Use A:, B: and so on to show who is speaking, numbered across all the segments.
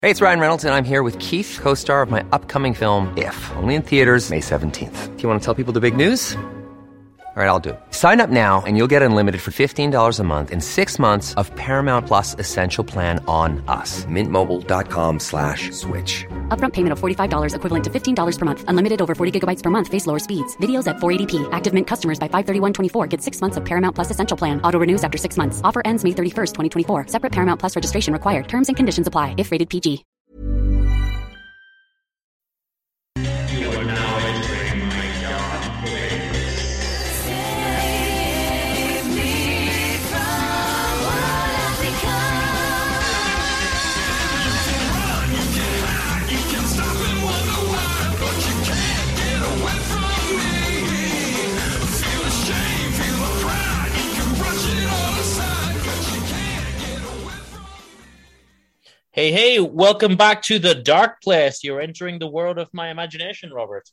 A: Hey, it's Ryan Reynolds, and I'm here with Keith, co-star of my upcoming film, If, only in theaters May 17th. Do you want to tell people the big news? All right, I'll do it. Sign up now and you'll get unlimited for $15 a month and 6 months of Paramount Plus Essential Plan on us. MintMobile.com/switch.
B: Upfront payment of $45 equivalent to $15 per month. Unlimited over 40 gigabytes per month. Face lower speeds. Videos at 480p. Active Mint customers by 531.24 get 6 months of Paramount Plus Essential Plan. Auto renews after 6 months. Offer ends May 31st, 2024. Separate Paramount Plus registration required. Terms and conditions apply if rated PG.
C: You are now entering my dark place. Save me from what I've become. You can run, you can hide, you can stop and wonder why, but you can't get away from me. Feel the shame, feel the pride, you can brush it all aside, but you can't get away from me.
D: Hey, welcome back to the Dark Place. You're entering the world of my imagination, Robert.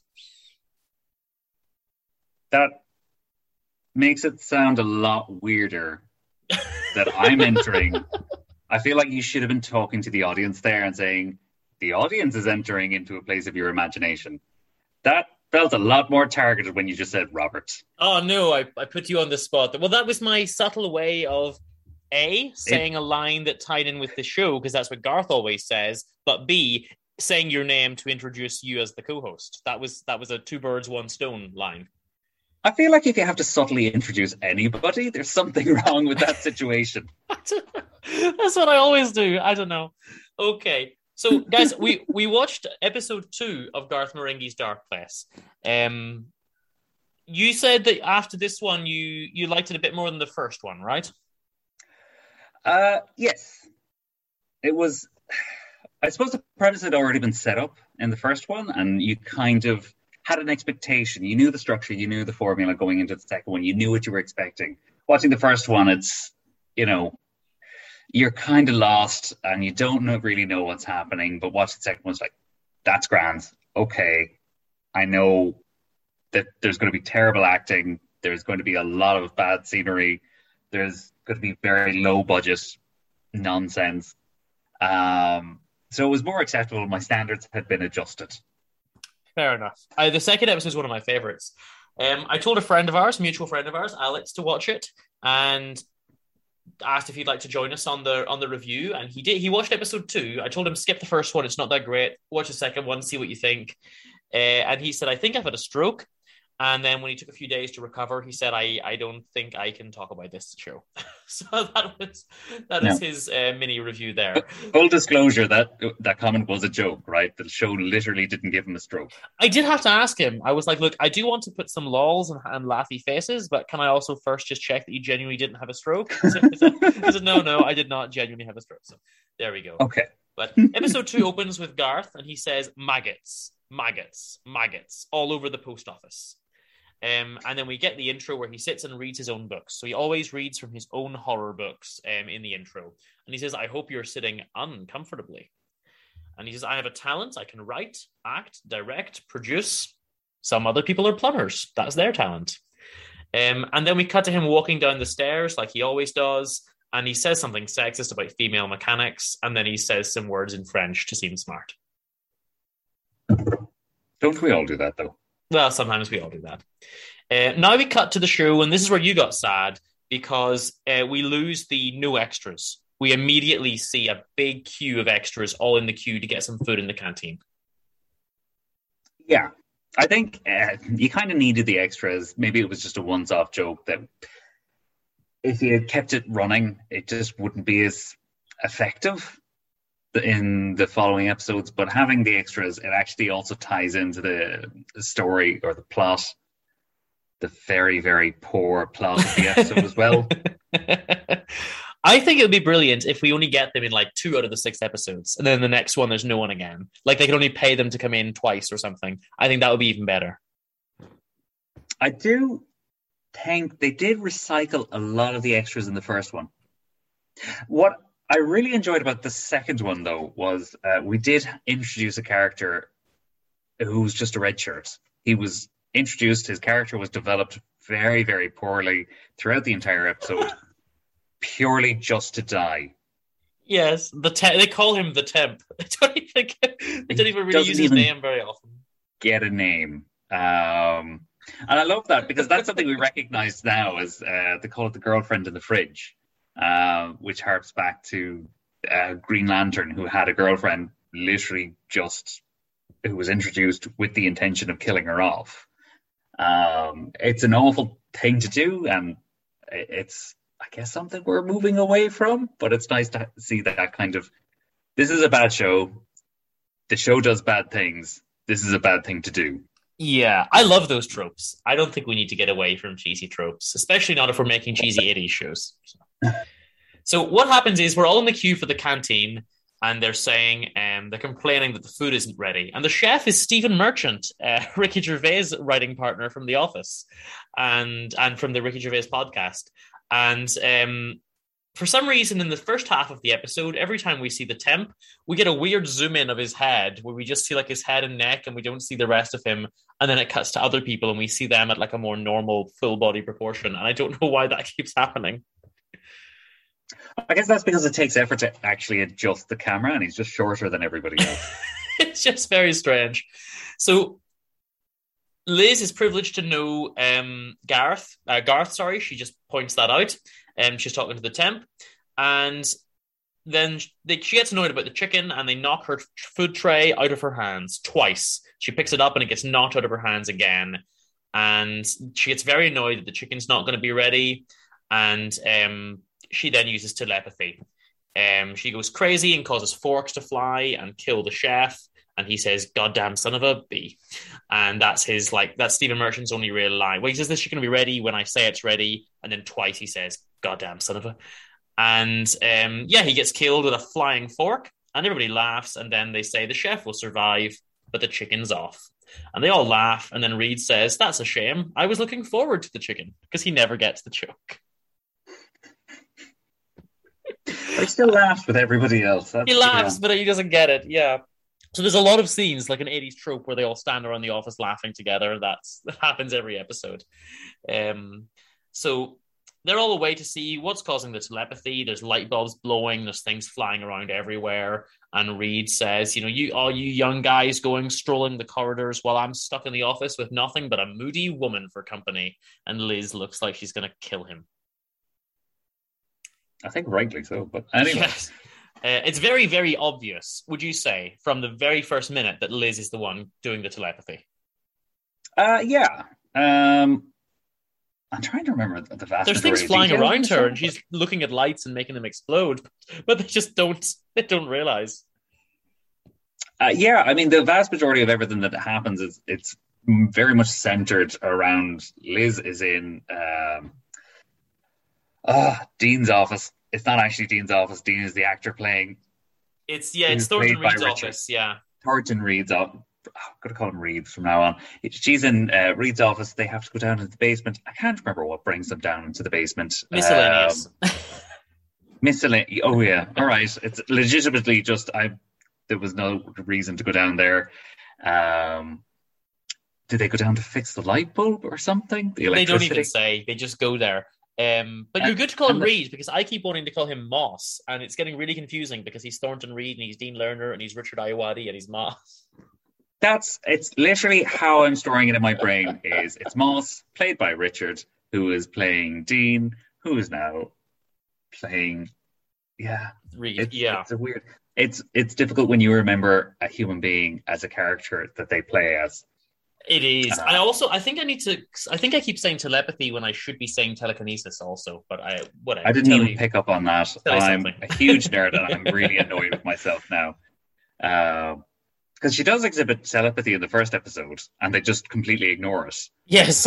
E: That makes it sound a lot weirder that I'm entering. I feel like you should have been talking to the audience there and saying, the audience is entering into a place of your imagination. That felt a lot more targeted when you just said Robert.
D: Oh, no, I put you on the spot. Well, that was my subtle way of A, saying a line that tied in with the show, because that's what Garth always says, but B, saying your name to introduce you as the co-host. That was a two birds, one stone line.
E: I feel like if you have to subtly introduce anybody, there's something wrong with that situation.
D: That's what I always do. I don't know. Okay. So, guys, we watched episode 2 of Garth Marenghi's Dark Place. You said that after this one, you liked it a bit more than the first one, right?
E: Yes. It was, I suppose the premise had already been set up in the first one, and you kind of had an expectation. You knew the structure, you knew the formula going into the second one, you knew what you were expecting. Watching the first one, it's, you're kind of lost and you don't really know what's happening, but watching the second one, it's like, that's grand. Okay. I know that there's going to be terrible acting. There's going to be a lot of bad scenery. There's going to be very low budget nonsense. So it was more acceptable. My standards had been adjusted.
D: Fair enough. The second episode is one of my favorites. I told a friend of ours, mutual friend of ours, Alex, to watch it and asked if he'd like to join us on the review, and he did. He watched episode 2. I told him skip the first one; it's not that great. Watch the second one, see what you think. And he said, "I think I've had a stroke." And then when he took a few days to recover, he said, I don't think I can talk about this show. So that is his mini review there.
E: Full disclosure, that comment was a joke, right? The show literally didn't give him a stroke.
D: I did have to ask him. I was like, look, I do want to put some lols and laughy faces, but can I also first just check that you genuinely didn't have a stroke? He said, no, I did not genuinely have a stroke. So there we go.
E: Okay.
D: But episode 2 opens with Garth, and he says, maggots, all over the post office. And then we get the intro where he sits and reads his own books. So he always reads from his own horror books in the intro. And he says, I hope you're sitting uncomfortably. And he says, I have a talent. I can write, act, direct, produce. Some other people are plumbers. That's their talent. And then we cut to him walking down the stairs like he always does. And he says something sexist about female mechanics. And then he says some words in French to seem smart.
E: Don't we all do that, though?
D: Well, sometimes we all do that. Now we cut to the show, and this is where you got sad, because we lose the no extras. We immediately see a big queue of extras all in the queue to get some food in the canteen.
E: Yeah, I think you kind of needed the extras. Maybe it was just a once-off joke that if you had kept it running, it just wouldn't be as effective in the following episodes. But having the extras, it actually also ties into the story or the plot, the very, very poor plot of the episode as well.
D: I think it would be brilliant if we only get them in like 2 out of the 6 episodes, and then the next one there's no one again. Like they could only pay them to come in twice or something. I think that would be even better.
E: I do think they did recycle a lot of the extras in the first one. What I really enjoyed about the second one, though, was we did introduce a character who was just a red shirt. He was introduced, his character was developed very, very poorly throughout the entire episode, purely just to die.
D: Yes, they call him the Temp. They don't even really
E: Doesn't
D: use his
E: even
D: name very often.
E: get a name. And I love that because that's something we recognize now as they call it the girlfriend in the fridge, which harps back to Green Lantern, who had a girlfriend literally just who was introduced with the intention of killing her off. It's an awful thing to do, and it's, I guess, something we're moving away from, but it's nice to see that kind of, this is a bad show. The show does bad things. This is a bad thing to do.
D: Yeah, I love those tropes. I don't think we need to get away from cheesy tropes, especially not if we're making cheesy 80s shows. So what happens is we're all in the queue for the canteen, and they're saying, they're complaining that the food isn't ready. And the chef is Stephen Merchant, Ricky Gervais' writing partner from The Office and from the Ricky Gervais podcast. And for some reason, in the first half of the episode, every time we see the Temp, we get a weird zoom in of his head where we just see like his head and neck and we don't see the rest of him. And then it cuts to other people and we see them at like a more normal full body proportion. And I don't know why that keeps happening.
E: I guess that's because it takes effort to actually adjust the camera, and he's just shorter than everybody else.
D: It's just very strange. So Liz is privileged to know Garth. Sorry, she just points that out. She's talking to the Temp, and then she gets annoyed about the chicken, and they knock her food tray out of her hands twice. She picks it up, and it gets knocked out of her hands again, and she gets very annoyed that the chicken's not going to be ready, and she then uses telepathy. She goes crazy and causes forks to fly and kill the chef. And he says, "Goddamn son of a b," and that's Stephen Merchant's only real line. Well, he says this chicken will be ready when I say it's ready, and then twice he says, "Goddamn son of a," and he gets killed with a flying fork, and everybody laughs. And then they say the chef will survive, but the chicken's off, and they all laugh. And then Reed says, "That's a shame. I was looking forward to the chicken," because he never gets the joke.
E: He still laughs with everybody else.
D: He laughs, but he doesn't get it. Yeah. So there's a lot of scenes, like an 80s trope, where they all stand around the office laughing together. That happens every episode. So they're all away to see what's causing the telepathy. There's light bulbs blowing. There's things flying around everywhere. And Reed says, you young guys going strolling the corridors while I'm stuck in the office with nothing but a moody woman for company. And Liz looks like she's going to kill him.
E: I think rightly so, but anyway.
D: Yes. It's very, very obvious, would you say, from the very first minute that Liz is the one doing the telepathy?
E: Yeah. I'm trying to remember the vast
D: There's things flying around her, and she's looking at lights and making them explode, but they just don't realize.
E: Yeah, I mean, the vast majority of everything that happens it's very much centered around Liz is in Dean's office. It's not actually Dean's office. Dean is the actor playing.
D: It's Thornton Reed's office. Yeah,
E: Thornton Reed's office. I'm going to call him Reed from now on. She's in Reed's office. They have to go down into the basement. I can't remember what brings them down into the basement.
D: Miscellaneous.
E: Miscellaneous. Oh yeah. All right. It's legitimately just there was no reason to go down there. Did they go down to fix the light bulb or something?
D: They don't even say. They just go there. But you're good to call him Reed, because I keep wanting to call him Moss, and it's getting really confusing because he's Thornton Reed and he's Dean Lerner and he's Richard Ayoade and he's Moss.
E: It's literally how I'm storing it in my brain. It's Moss, played by Richard, who is playing Dean, who is now playing
D: Reed.
E: It's a weird. It's difficult when you remember a human being as a character that they play as.
D: It is. And also, I think I keep saying telepathy when I should be saying telekinesis also, but whatever.
E: I didn't even pick up on that. I'm a huge nerd and I'm really annoyed with myself now. Because she does exhibit telepathy in the first episode and they just completely ignore it.
D: Yes.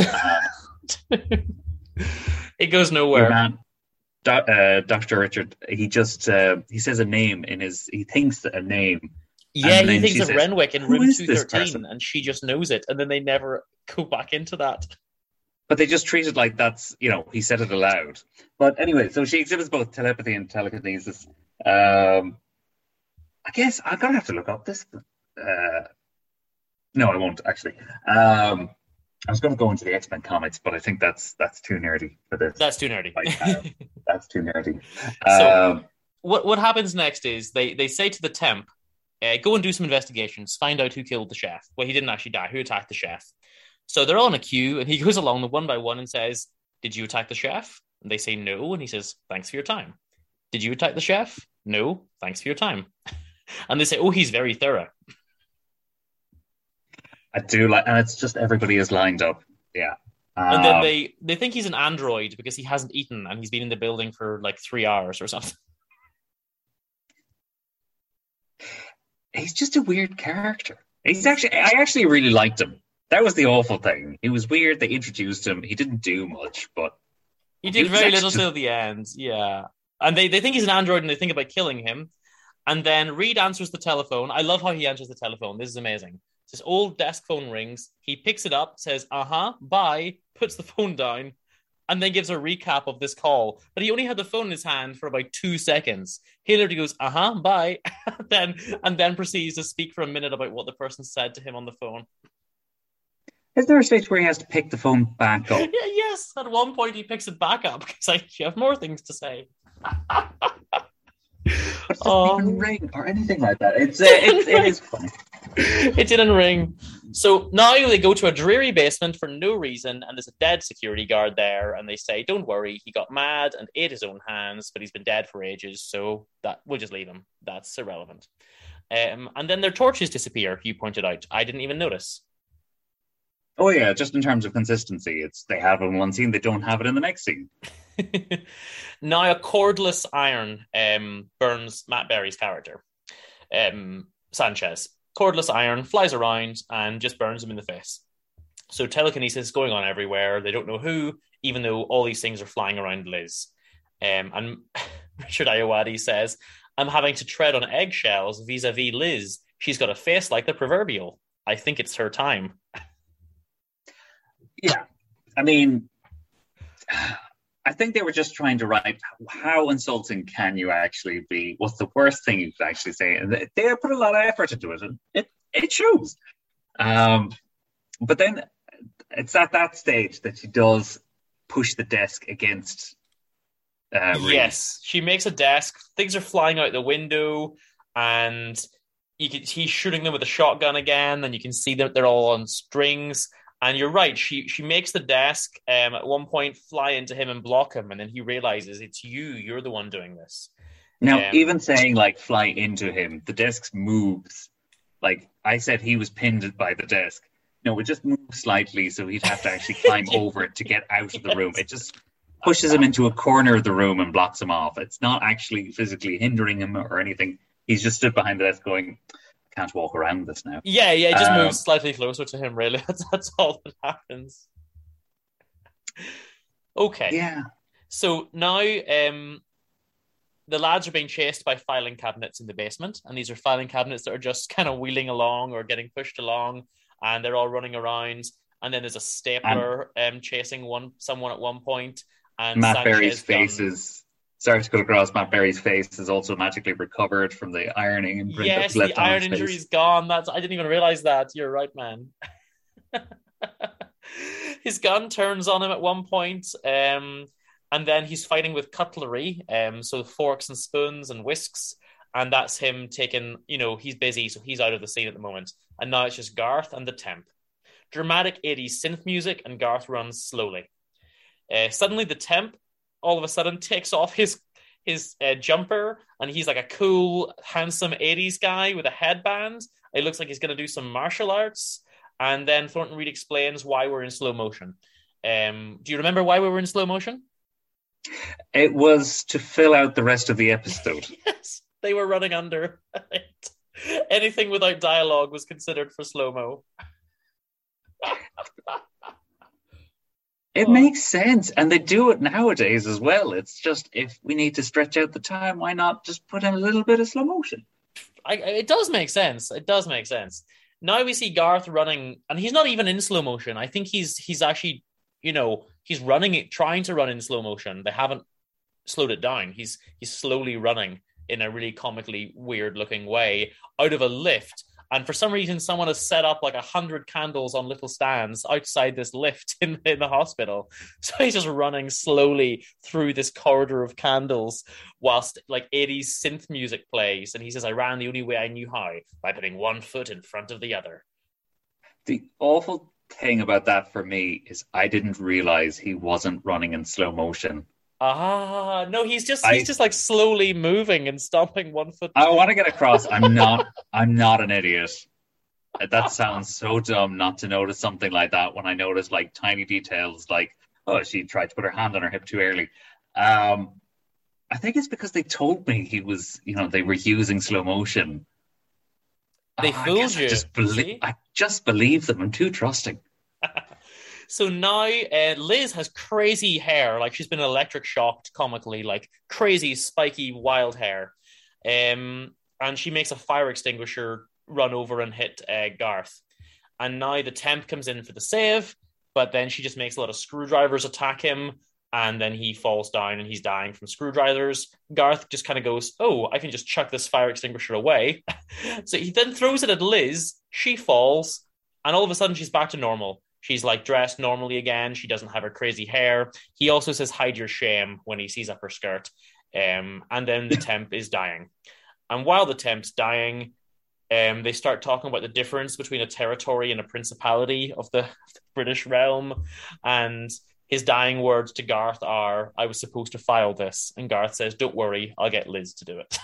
D: It goes nowhere.
E: Man, Dr. Richard, he just, he says a name he thinks a name.
D: Yeah, he thinks of Renwick in room 213, and she just knows it, and then they never go back into that.
E: But they just treat it like that's, he said it aloud. But anyway, so she exhibits both telepathy and telekinesis. I guess I'm going to have to look up this. No, I won't, actually. I was going to go into the X-Men comics, but I think that's too nerdy for this.
D: That's too nerdy.
E: That's too nerdy.
D: what happens next is they say to the temp, go and do some investigations, find out who killed the chef. Well, he didn't actually die. Who attacked the chef? So they're all in a queue, and he goes along them one by one and says, "Did you attack the chef?" And they say no, and he says, "Thanks for your time." "Did you attack the chef?" "No, thanks for your time." And they say, "Oh, he's very thorough."
E: I do like, and it's just everybody is lined up. Yeah.
D: And then they think he's an android because he hasn't eaten and he's been in the building for like 3 hours or something.
E: He's just a weird character. I actually really liked him. That was the awful thing. It was weird. They introduced him. He didn't do much, but
D: He did very little till the end. Yeah. And they think he's an android and they think about killing him. And then Reed answers the telephone. I love how he answers the telephone. This is amazing. This old desk phone rings. He picks it up, says, bye, puts the phone down, and then gives a recap of this call. But he only had the phone in his hand for about 2 seconds. He literally goes, bye, and then proceeds to speak for a minute about what the person said to him on the phone.
E: Is there a stage where he has to pick the phone back up?
D: Yeah, yes. At one point, he picks it back up because you have more things to say.
E: But it doesn't even ring or anything like that. It is funny.
D: It didn't ring. So now they go to a dreary basement for no reason, and there's a dead security guard there, and they say, "Don't worry, he got mad and ate his own hands, but he's been dead for ages, so that we'll just leave him. That's irrelevant." And then their torches disappear, you pointed out. I didn't even notice.
E: Oh yeah, just in terms of consistency, they have it in one scene, they don't have it in the next scene.
D: Now a cordless iron burns Matt Berry's character, Sanchez. Cordless iron flies around and just burns him in the face. So telekinesis is going on everywhere. They don't know who, even though all these things are flying around Liz. And Richard Ayoade says, "I'm having to tread on eggshells vis-a-vis Liz. She's got a face like the proverbial. I think it's her time."
E: Yeah. I mean, I think they were just trying to write how insulting can you actually be? What's the worst thing you could actually say? And they put a lot of effort into it, and it shows. But then it's at that stage that she does push the desk against Reed.
D: Yes, she makes a desk. Things are flying out the window, and he's shooting them with a shotgun again, and you can see that they're all on strings. And you're right, she makes the desk at one point fly into him and block him, and then he realizes it's you're the one doing this.
E: Now, even saying like fly into him, the desk moves. Like I said, he was pinned by the desk. No, it just moves slightly, so he'd have to actually climb over it to get out of the room. It just pushes him into a corner of the room and blocks him off. It's not actually physically hindering him or anything. He's just stood behind the desk going, "Can't walk around this now."
D: Yeah, it just moves slightly closer to him, really. That's all that happens. Okay.
E: Yeah.
D: So now the lads are being chased by filing cabinets in the basement, and these are filing cabinets that are just kind of wheeling along or getting pushed along, and they're all running around. And then there's a stapler chasing someone at one point. And
E: Matt
D: Sanchez
E: Berry's face is... Sorry to cut across, Matt Berry's face is also magically recovered from the ironing. And
D: yes, the iron injury's gone. I didn't even realize that. You're right, man. His gun turns on him at one point, and then he's fighting with cutlery, so forks and spoons and whisks, and that's him taking, he's busy, so he's out of the scene at the moment. And now it's just Garth and the temp. Dramatic 80s synth music, and Garth runs slowly. Suddenly the temp all of a sudden takes off his jumper, and he's like a cool, handsome 80s guy with a headband. It looks like he's going to do some martial arts. And then Thornton Reed explains why we're in slow motion. Do you remember why we were in slow motion?
E: It was to fill out the rest of the episode.
D: Yes, they were running under. Anything without dialogue was considered for slow-mo.
E: It makes sense, and they do it nowadays as well. It's just, if we need to stretch out the time, why not just put in a little bit of slow motion?
D: It does make sense. It does make sense. Now we see Garth running, and he's not even in slow motion. I think he's actually, he's running it, trying to run in slow motion. They haven't slowed it down. He's slowly running in a really comically weird looking way out of a lift. And for some reason, someone has set up like 100 candles on little stands outside this lift in the hospital. So he's just running slowly through this corridor of candles whilst like 80s synth music plays. And he says, I ran the only way I knew how, by putting one foot in front of the other.
E: The awful thing about that for me is I didn't realize he wasn't running in slow motion.
D: No, he's just like slowly moving and stomping one foot.
E: I want to get across. I'm not an idiot. That sounds so dumb not to notice something like that when I notice like tiny details like, oh, she tried to put her hand on her hip too early. I think it's because they told me he was, they were using slow motion.
D: They fooled you.
E: I just believe them. I'm too trusting.
D: So now Liz has crazy hair, like she's been electric shocked comically, like crazy, spiky, wild hair. And she makes a fire extinguisher run over and hit Garth. And now the temp comes in for the save, but then she just makes a lot of screwdrivers attack him, and then he falls down and he's dying from screwdrivers. Garth just kind of goes, oh, I can just chuck this fire extinguisher away. So he then throws it at Liz, she falls, and all of a sudden she's back to normal. She's like dressed normally again. She doesn't have her crazy hair. He also says, hide your shame when he sees up her skirt. And then the temp is dying. And while the temp's dying, they start talking about the difference between a territory and a principality of the British realm. And his dying words to Garth are, I was supposed to file this. And Garth says, don't worry, I'll get Liz to do it.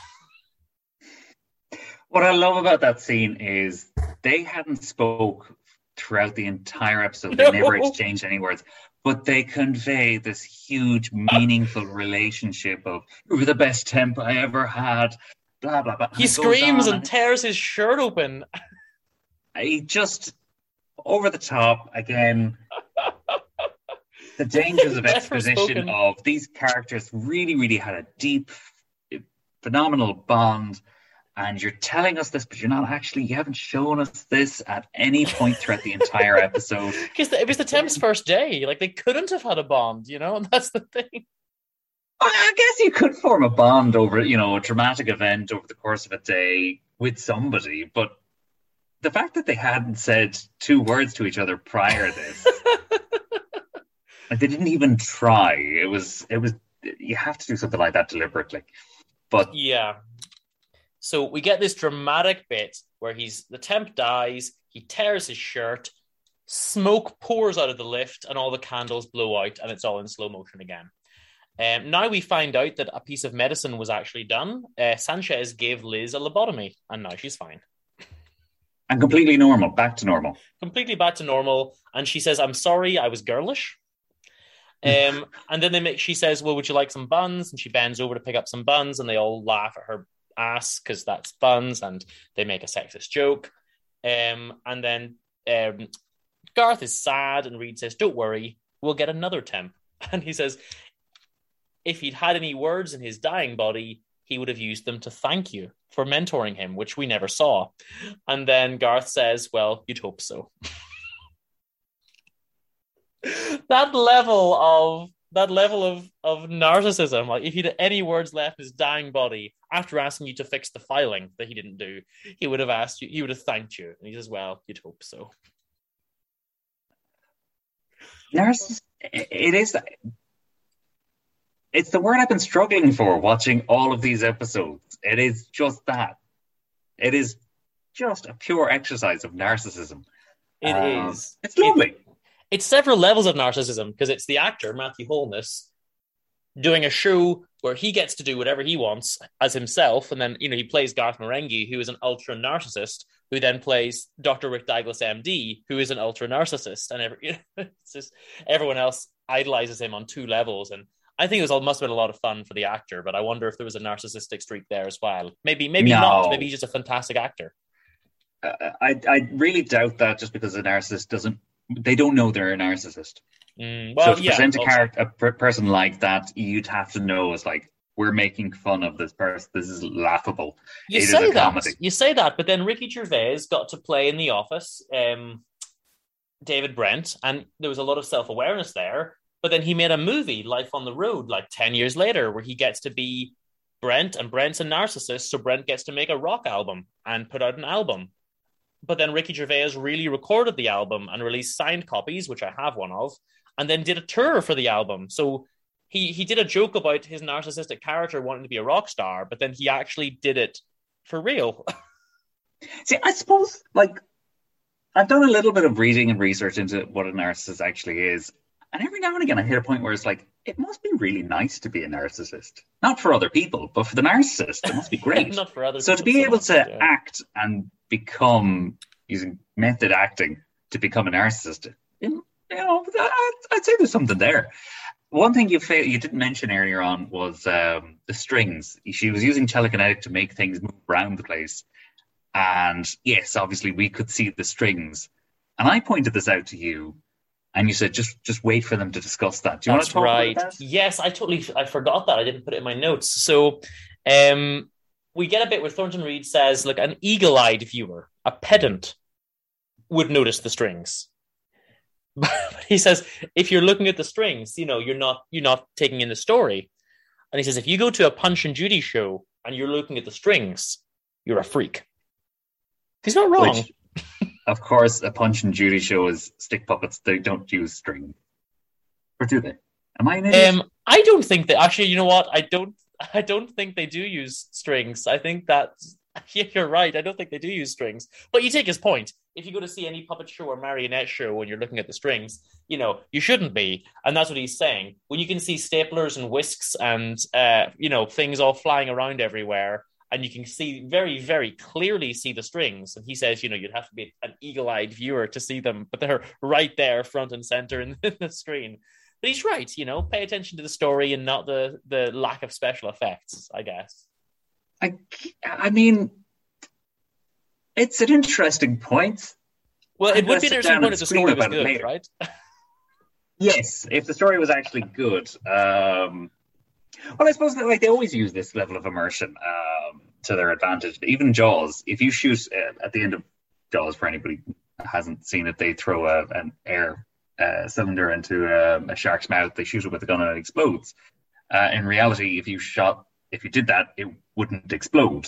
E: What I love about that scene is they hadn't spoke throughout the entire episode. They never exchanged any words, but they convey this huge, meaningful relationship of, you were the best temp I ever had, blah, blah, blah.
D: He screams and tears his shirt open.
E: He just, over the top, again, the dangers of exposition of these characters really, really had a deep, phenomenal bond. And you're telling us this, but you haven't shown us this at any point throughout the entire episode.
D: Because it was the temp's first day. Like, they couldn't have had a bond, and that's the thing.
E: I guess you could form a bond over, a dramatic event over the course of a day with somebody, but the fact that they hadn't said two words to each other prior to this, like they didn't even try. It was, you have to do something like that deliberately. But
D: yeah. So we get this dramatic bit where the temp dies, he tears his shirt, smoke pours out of the lift, and all the candles blow out, and it's all in slow motion again. Now we find out that a piece of medicine was actually done. Sanchez gave Liz a lobotomy, and now she's fine.
E: And completely normal, back to normal.
D: Completely back to normal, and she says, I'm sorry, I was girlish. And then she says, well, would you like some buns? And she bends over to pick up some buns, and they all laugh at her ass because that's buns, and they make a sexist joke. And then Garth is sad, and Reed says, don't worry, we'll get another temp. And he says, if he'd had any words in his dying body, he would have used them to thank you for mentoring him, which we never saw. And then Garth says, well, you'd hope so. That level of narcissism, like if he'd had any words left in his dying body after asking you to fix the filing that he didn't do, he would have asked you, he would have thanked you. And he says, well, you'd hope so.
E: It's the word I've been struggling for watching all of these episodes. It is just that. It is just a pure exercise of narcissism.
D: It is.
E: It's lovely.
D: It's several levels of narcissism, because it's the actor, Matthew Holness, doing a show where he gets to do whatever he wants as himself. And then, he plays Garth Marenghi, who is an ultra narcissist, who then plays Dr. Rick Douglas, MD, who is an ultra narcissist. And it's just everyone else idolizes him on two levels. And I think must have been a lot of fun for the actor, but I wonder if there was a narcissistic streak there as well. Maybe
E: No.
D: not. Maybe he's just a fantastic actor.
E: I really doubt that, just because a narcissist they don't know they're a narcissist.
D: Well,
E: so to present a person like that, you'd have to know it's like, we're making fun of this person. This is laughable.
D: You say that, but then Ricky Gervais got to play in The Office, David Brent, and there was a lot of self-awareness there. But then he made a movie, Life on the Road, like 10 years later, where he gets to be Brent, and Brent's a narcissist, so Brent gets to make a rock album and put out an album. but then Ricky Gervais really recorded the album and released signed copies, which I have one of, and then did a tour for the album. So he did a joke about his narcissistic character wanting to be a rock star, but then he actually did it for real.
E: See, I suppose, like, I've done a little bit of reading and research into what a narcissist actually is. And every now and again, I hit a point where it's like, it must be really nice to be a narcissist. Not for other people, but for the narcissist, it must be great.
D: Not for others.
E: So to be able to act and become, using method acting, to become a narcissist, you know, I'd say there's something there. One thing you didn't mention earlier on was the strings. She was using telekinetic to make things move around the place. And yes, obviously we could see the strings. And I pointed this out to you, and you said, just wait for them to discuss that. Do you want to talk about that?
D: Yes, I forgot that. I didn't put it in my notes. So we get a bit where Thornton Reed says, look, an eagle-eyed viewer, a pedant, would notice the strings. But he says, if you're looking at the strings, you know, you're not taking in the story. And he says, if you go to a Punch and Judy show and you're looking at the strings, you're a freak. He's not wrong.
E: Which, of course, a Punch and Judy show is stick puppets. They don't use string. Or do they? Am I an idiot?
D: I don't think that. Actually, you know what? I don't think they do use strings. I think that yeah, you're right. I don't think they do use strings. But you take his point. If you go to see any puppet show or marionette show when you're looking at the strings, you know, you shouldn't be. And that's what he's saying. When you can see staplers and whisks and, you know, things all flying around everywhere, and you can see very, very clearly see the strings. And he says, you know, you'd have to be an eagle-eyed viewer to see them, but they're right there, front and center in the screen. But he's right, you know, pay attention to the story and not the lack of special effects, I guess.
E: I mean, it's an interesting point.
D: Well, it would be an interesting point if the story was good, right?
E: Yes, if the story was actually good. Well, I suppose that, like, they always use this level of immersion to their advantage. Even Jaws, if you shoot at the end of Jaws, for anybody who hasn't seen it, they throw an air cylinder into a shark's mouth. They shoot it with a gun and it explodes. In reality, if you did that, it wouldn't explode.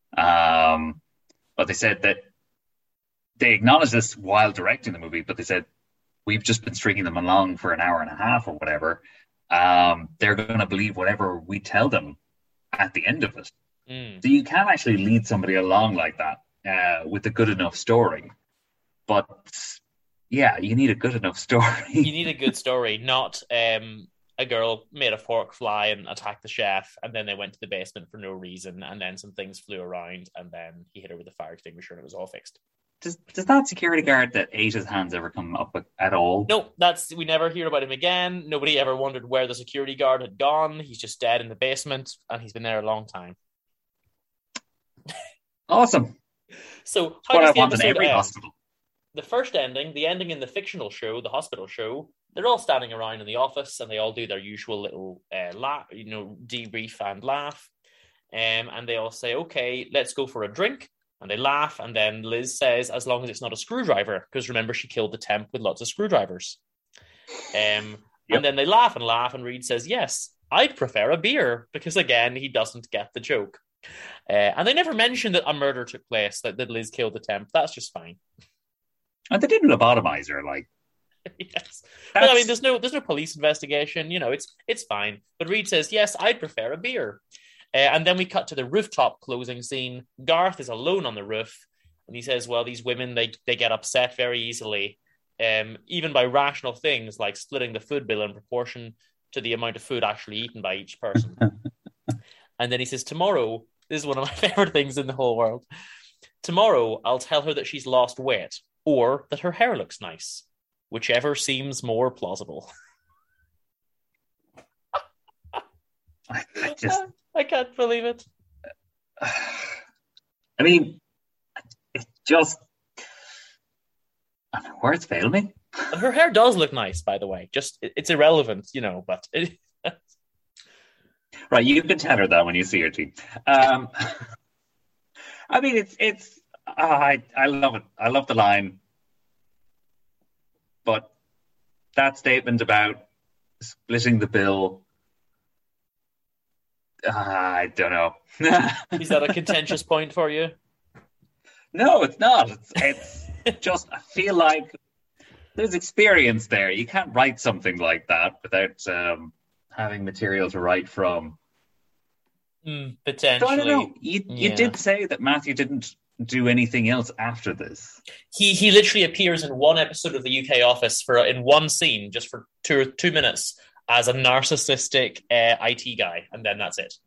E: But they said that they acknowledged this while directing the movie, but they said, we've just been stringing them along for an hour and a half or whatever. They're going to believe whatever we tell them at the end of it. So you can actually lead somebody along like that with a good enough story. But yeah, you need a good enough story.
D: You need a good story, not a girl made a fork fly and attack the chef, and then they went to the basement for no reason, and then some things flew around, and then he hit her with a fire extinguisher and it was all fixed.
E: Does that security guard that ate his hands ever come up at all?
D: No, we never hear about him again. Nobody ever wondered where the security guard had gone. He's just dead in the basement, and he's been there a long time.
E: Awesome.
D: So how does the episode end?
E: Hospital.
D: The first ending, the ending in the fictional show, the hospital show, they're all standing around in the office and they all do their usual little debrief and laugh. And they all say, okay, let's go for a drink. And they laugh. And then Liz says, as long as it's not a screwdriver, because remember, she killed the temp with lots of screwdrivers. And then they laugh. And Reed says, yes, I'd prefer a beer, because again, he doesn't get the joke. And they never mention that a murder took place, that Liz killed the temp. That's just fine.
E: And they didn't lobotomize her, like.
D: Yes, but I mean, there's no police investigation. You know, it's fine. But Reed says, "Yes, I'd prefer a beer." And then we cut to the rooftop closing scene. Garth is alone on the roof, and he says, "Well, these women they get upset very easily, even by rational things like splitting the food bill in proportion to the amount of food actually eaten by each person." And then he says, "Tomorrow, this is one of my favorite things in the whole world. Tomorrow, I'll tell her that she's lost weight." Or that her hair looks nice, whichever seems more plausible. I can't believe it.
E: I mean, it just... words fail me.
D: Her hair does look nice, by the way. Just it's irrelevant, you know, but...
E: Right, you can tell her that when you see her teeth. I mean, it's I love it. I love the line. But that statement about splitting the bill, I don't know.
D: Is that a contentious point for you?
E: No, it's not. It's just, I feel like there's experience there. You can't write something like that without having material to write from.
D: Potentially.
E: So I don't know. You did say that Matthew didn't do anything else after this.
D: He literally appears in one episode of the UK Office in one scene, just for 2 minutes, as a narcissistic IT guy, and then that's it.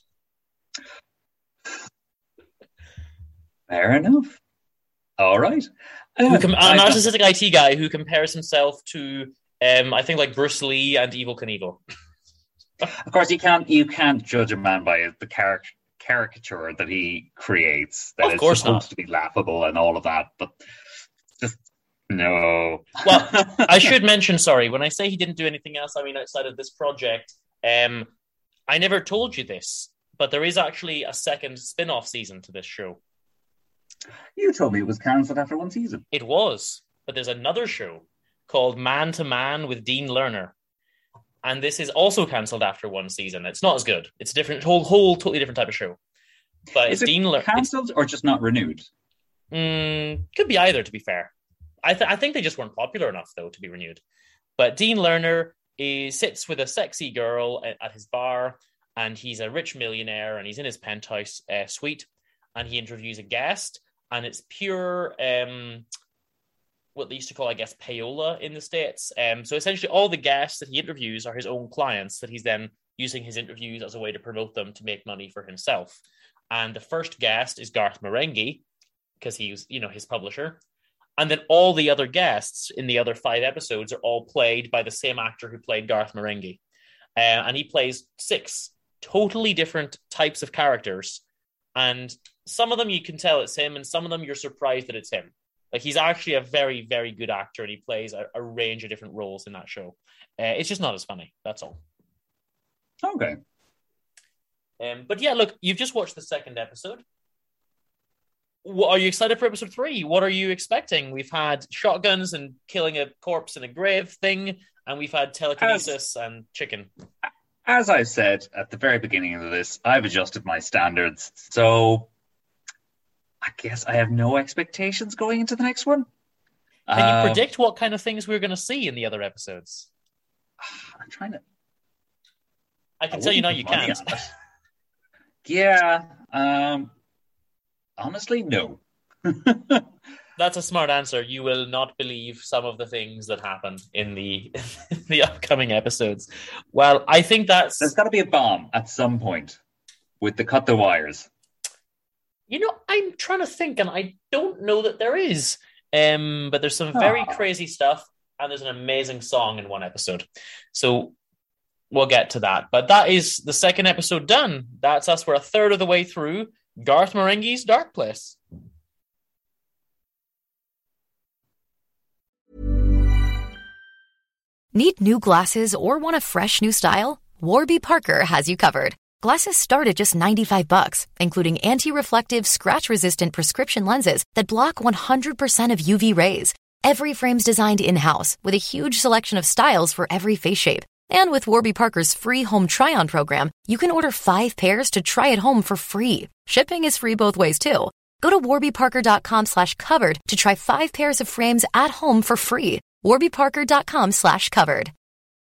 E: Fair enough. All right.
D: A narcissistic IT guy who compares himself to, I think, like Bruce Lee and Evel Knievel.
E: Of course, you can't judge a man by the caricature that he creates. That it's supposed to be laughable and all of that, but just no.
D: Well, I should mention, when I say he didn't do anything else, I mean outside of this project. I never told you this, but there is actually a second spin-off season to this show.
E: You told me it was cancelled after one season.
D: It was, but there's another show called Man to Man with Dean Lerner. And this is also cancelled after one season. It's not as good. It's a different, whole totally different type of show. But
E: is it Dean Lerner cancelled or just not renewed?
D: Could be either, to be fair. I think they just weren't popular enough, though, to be renewed. But Dean Lerner sits with a sexy girl at his bar, and he's a rich millionaire, and he's in his penthouse suite, and he interviews a guest, and it's pure... what they used to call, I guess, payola in the States. So essentially all the guests that he interviews are his own clients that he's then using his interviews as a way to promote them to make money for himself. And the first guest is Garth Marenghi, because he's, his publisher. And then all the other guests in the other 5 episodes are all played by the same actor who played Garth Marenghi. And he plays 6 totally different types of characters. And some of them you can tell it's him, and some of them you're surprised that it's him. Like, he's actually a very, very good actor, and he plays a range of different roles in that show. It's just not as funny. That's all.
E: Okay.
D: But yeah, look, you've just watched the second episode. Are you excited for episode 3? What are you expecting? We've had shotguns and killing a corpse in a grave thing, and we've had telekinesis and chicken.
E: As I said at the very beginning of this, I've adjusted my standards, so... I guess I have no expectations going into the next one.
D: Can you predict what kind of things we're going to see in the other episodes?
E: I'm trying to...
D: I can tell you now you can't.
E: Yeah. Honestly, no.
D: That's a smart answer. You will not believe some of the things that happen in the upcoming episodes. Well, I think there's
E: got to be a bomb at some point with the cut the wires.
D: I'm trying to think, and I don't know that there is. But there's some very crazy stuff, and there's an amazing song in one episode. So we'll get to that. But that is the second episode done. That's us. We're a third of the way through Garth Marenghi's Dark Place.
F: Need new glasses or want a fresh new style? Warby Parker has you covered. Glasses start at just $95, including anti-reflective, scratch-resistant prescription lenses that block 100% of UV rays. Every frame's designed in-house with a huge selection of styles for every face shape. And with Warby Parker's free home try-on program, you can order 5 pairs to try at home for free. Shipping is free both ways, too. Go to warbyparker.com/covered to try 5 pairs of frames at home for free. warbyparker.com/covered.